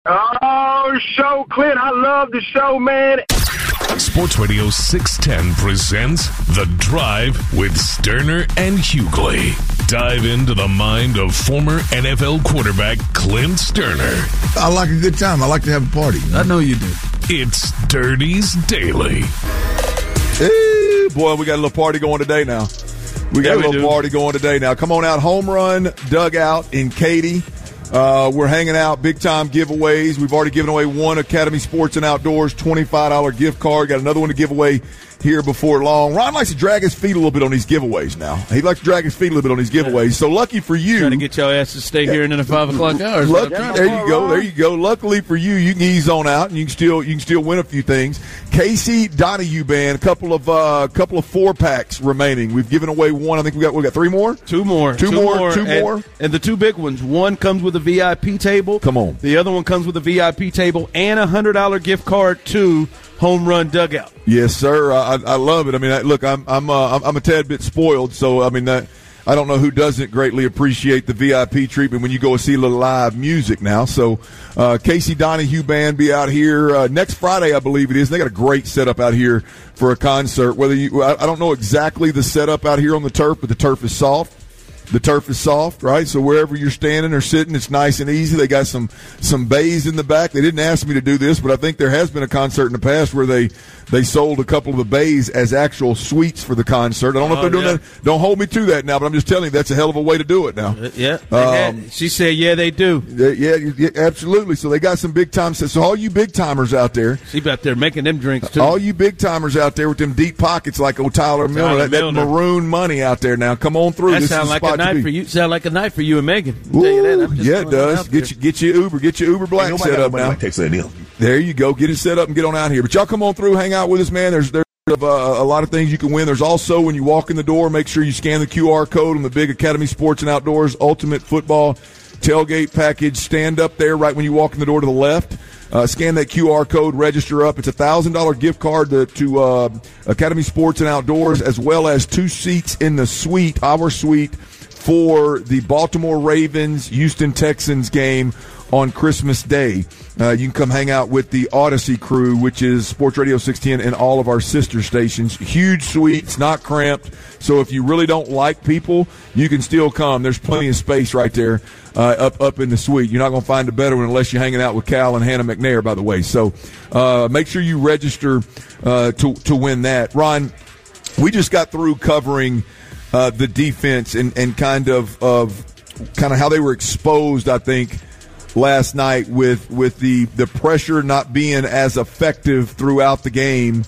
Oh, show, Clint. I love the show, man. Sports Radio 610 presents The Drive with Sterner and Hughley. Dive into the mind of former NFL quarterback Clint Sterner. I like a good time. I like to have a party. I know you do. It's Dirty's Daily. Hey, boy, we got a little party going today now. We got a little party going today now. Come on out, Home Run Dugout in Katy. We're hanging out, big-time giveaways. We've already given away one Academy Sports and Outdoors $25 gift card. Got another one to give away here before long. Ron likes to drag his feet a little bit on these giveaways now. He likes to drag his feet a little bit on these giveaways. So lucky for you. Trying to get your ass to stay here in the 5 o'clock hours. There you go. Luckily for you, you can ease on out and you can still win a few things. Casey Donahue Band, a couple of 4-packs remaining. We've given away one. I think we got 3 more? Two more. Two more. And the two big ones. One comes with a VIP table. Come on. The other one comes with a VIP table and a $100 gift card to Home Run Dugout. Yes, sir. I love it. I mean, look, I'm a tad bit spoiled, so I mean, I don't know who doesn't greatly appreciate the VIP treatment when you go see a little live music now. So, Casey Donahue Band be out here next Friday, I believe it is. They got a great setup out here for a concert. I don't know exactly the setup out here on the turf, but the turf is soft. The turf is soft, right? So wherever you're standing or sitting, it's nice and easy. They got some bays in the back. They didn't ask me to do this, but I think there has been a concert in the past where they sold a couple of the bays as actual suites for the concert. I don't know if they're doing that. Don't hold me to that now, but I'm just telling you that's a hell of a way to do it now. She said, yeah, they do. Yeah, absolutely. So they got some big time. So all you big timers out there. She's out there making them drinks, too. All you big timers out there with them deep pockets like Tyler Milner, that maroon money out there now. Come on through. That sounds like a night for you. Sound like a night for you and Megan. Yeah, it does. Get your Uber Black set up now. There you go. Get it set up and get on out here. But y'all come on through, hang out with us, man. There's a lot of things you can win. There's also, when you walk in the door, make sure you scan the QR code on the big Academy Sports and Outdoors Ultimate Football tailgate package. Stand up there right when you walk in the door to the left. Scan that QR code, register up. It's a $1,000 gift card to Academy Sports and Outdoors, as well as 2 seats in the suite, our suite, for the Baltimore Ravens Houston Texans game on Christmas Day. You can come hang out with the Odyssey crew, which is Sports Radio 610 and all of our sister stations. Huge suites, not cramped. So if you really don't like people, you can still come. There's plenty of space right there up in the suite. You're not going to find a better one unless you're hanging out with Cal and Hannah McNair, by the way. So make sure you register to win that. Ron, we just got through covering the defense and kind of how they were exposed, I think, last night with the pressure not being as effective throughout the game,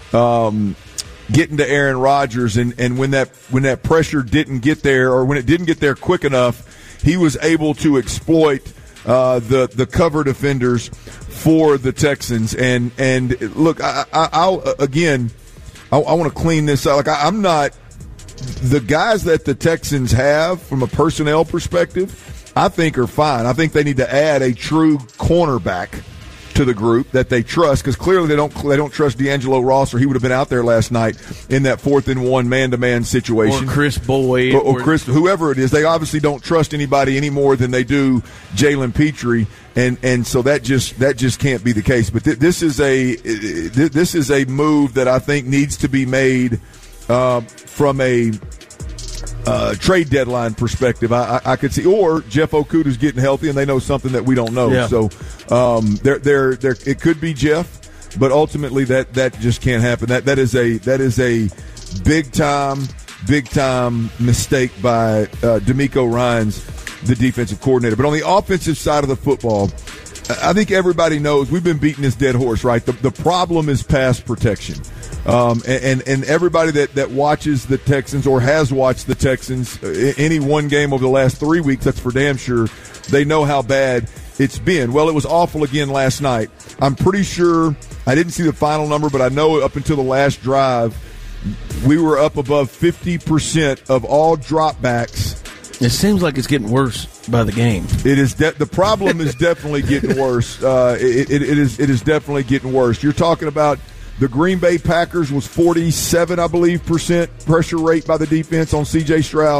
getting to Aaron Rodgers, and when that pressure didn't get there, or when it didn't get there quick enough, he was able to exploit the cover defenders for the Texans. And look, I want to clean this up. Like, I'm not. The guys that the Texans have from a personnel perspective, I think are fine. I think they need to add a true cornerback to the group that they trust, because clearly they don't trust D'Angelo Ross, or he would have been out there last night in that 4th and 1 man-to-man situation. Or Chris Boyd. Or Chris, whoever it is. They obviously don't trust anybody any more than they do Jalen Petrie, and so that just can't be the case. But this is a move that I think needs to be made from a trade deadline perspective. I could see, or Jeff Okuda's getting healthy and they know something that we don't know. Yeah. So there it could be Jeff, but ultimately that just can't happen. That is a big time mistake by D'Amico Ryans, the defensive coordinator. But on the offensive side of the football, I think everybody knows we've been beating this dead horse, right? The problem is pass protection. And everybody that watches the Texans or has watched the Texans any one game over the last 3 weeks, that's for damn sure, they know how bad it's been. Well, it was awful again last night. I'm pretty sure, I didn't see the final number, but I know up until the last drive, we were up above 50% of all dropbacks. It seems like it's getting worse by the game. It is. The problem is definitely getting worse. It is definitely getting worse. You're talking about the Green Bay Packers was 47, I believe, % pressure rate by the defense on C.J. Stroud.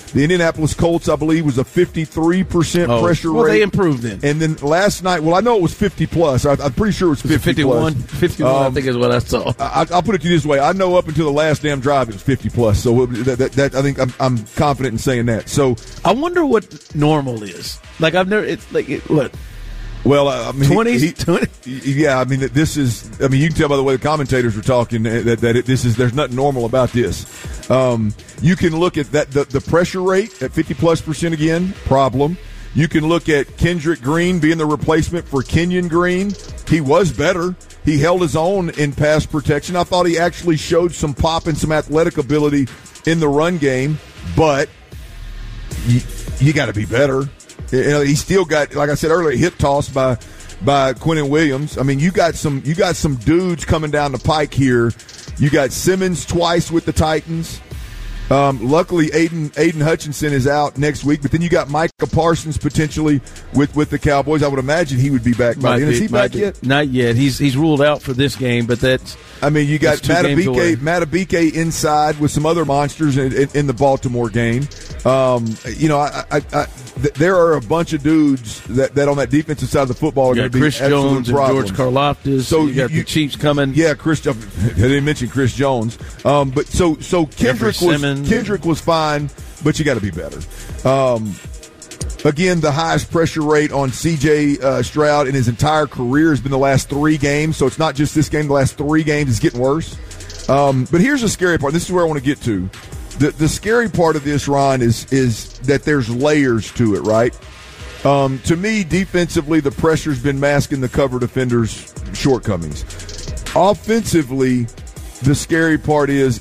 The Indianapolis Colts, I believe, was a 53% pressure rate. Well, they improved then. And then last night, I know it was 50+. I'm pretty sure it was 50+. 51? 51, I think is what I saw. I'll put it to you this way. I know up until the last damn drive it was 50+. So that I think I'm confident in saying that. So I wonder what normal is. Like, I've never – it's like – what? Well, I mean, 20? Yeah, I mean, this is. I mean, you can tell by the way the commentators were talking that this is. There's nothing normal about this. You can look at that the pressure rate at 50+% again. Problem. You can look at Kendrick Green being the replacement for Kenyon Green. He was better. He held his own in pass protection. I thought he actually showed some pop and some athletic ability in the run game, but you got to be better. You know, he still got, like I said earlier, hit tossed by Quinnen Williams. I mean, you got some dudes coming down the pike here. You got Simmons twice with the Titans. Luckily, Aiden Hutchinson is out next week, but then you got Micah Parsons potentially with the Cowboys. I would imagine he would be back by then. Is he back yet? Not yet. He's ruled out for this game, but that's. I mean, you got Matabike inside with some other monsters in the Baltimore game. You know, there are a bunch of dudes that on that defensive side of the football are going to be Chris Jones and George Karlaftis. So you got the Chiefs coming. Yeah, they didn't mention Chris Jones. But so Kendrick was fine, but you got to be better. Again, the highest pressure rate on C.J. Stroud in his entire career has been the last 3 games. So it's not just this game. The last 3 games is getting worse. But here's the scary part. This is where I want to get to. The scary part of this, Ron, is that there's layers to it, right? To me, defensively, the pressure's been masking the cover defenders' shortcomings. Offensively, the scary part is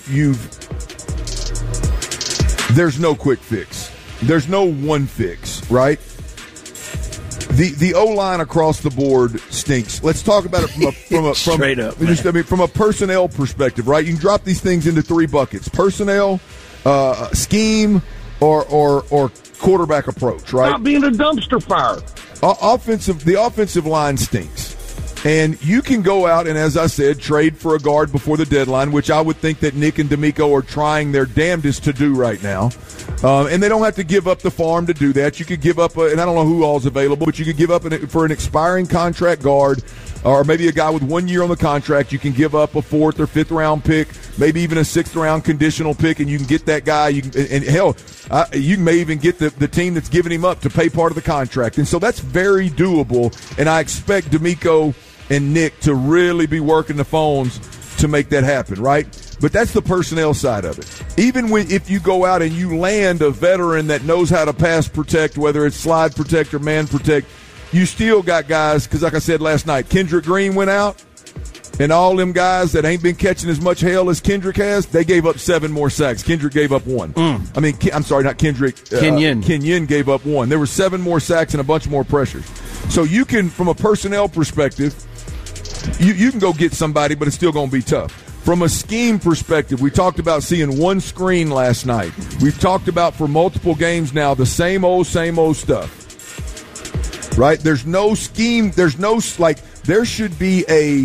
there's no quick fix. There's no one fix, right? The O-line across the board stinks. Let's talk about it from a personnel perspective, right? You can drop these things into 3 buckets: personnel, scheme, or quarterback approach, right? Stop being a dumpster fire. The offensive line stinks. And you can go out and, as I said, trade for a guard before the deadline, which I would think that Nick and D'Amico are trying their damnedest to do right now. And they don't have to give up the farm to do that. You could give up, and I don't know who all's available, but you could give up for an expiring contract guard, or maybe a guy with 1 year on the contract. You can give up a 4th or 5th round pick, maybe even a 6th round conditional pick, and you can get that guy. You may even get the team that's giving him up to pay part of the contract. And so that's very doable, and I expect D'Amico and Nick to really be working the phones to make that happen, right? But that's the personnel side of it. Even if you go out and you land a veteran that knows how to pass protect, whether it's slide protect or man protect, you still got guys, because like I said last night, Kendrick Green went out, and all them guys that ain't been catching as much hell as Kendrick has, they gave up 7 more sacks. Kendrick gave up 1. I mean, I'm sorry, not Kendrick. Kenyon gave up 1. There were 7 more sacks and a bunch more pressures. So you can, from a personnel perspective, you can go get somebody, but it's still going to be tough. From a scheme perspective, we talked about seeing 1 screen last night. We've talked about for multiple games now the same old stuff. Right? There's no scheme. There's no, like, there should be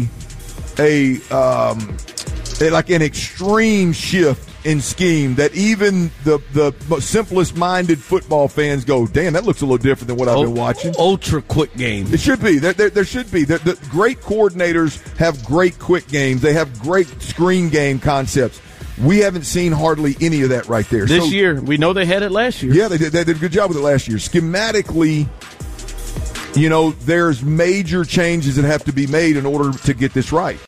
like an extreme shift in scheme that even the simplest minded football fans go, damn, that looks a little different than what I've been watching. Ultra quick game. It should be. There should be. The great coordinators have great quick games. They have great screen game concepts. We haven't seen hardly any of that right there. This year, we know they had it last year. Yeah, they did a good job with it last year. Schematically, you know, there's major changes that have to be made in order to get this right.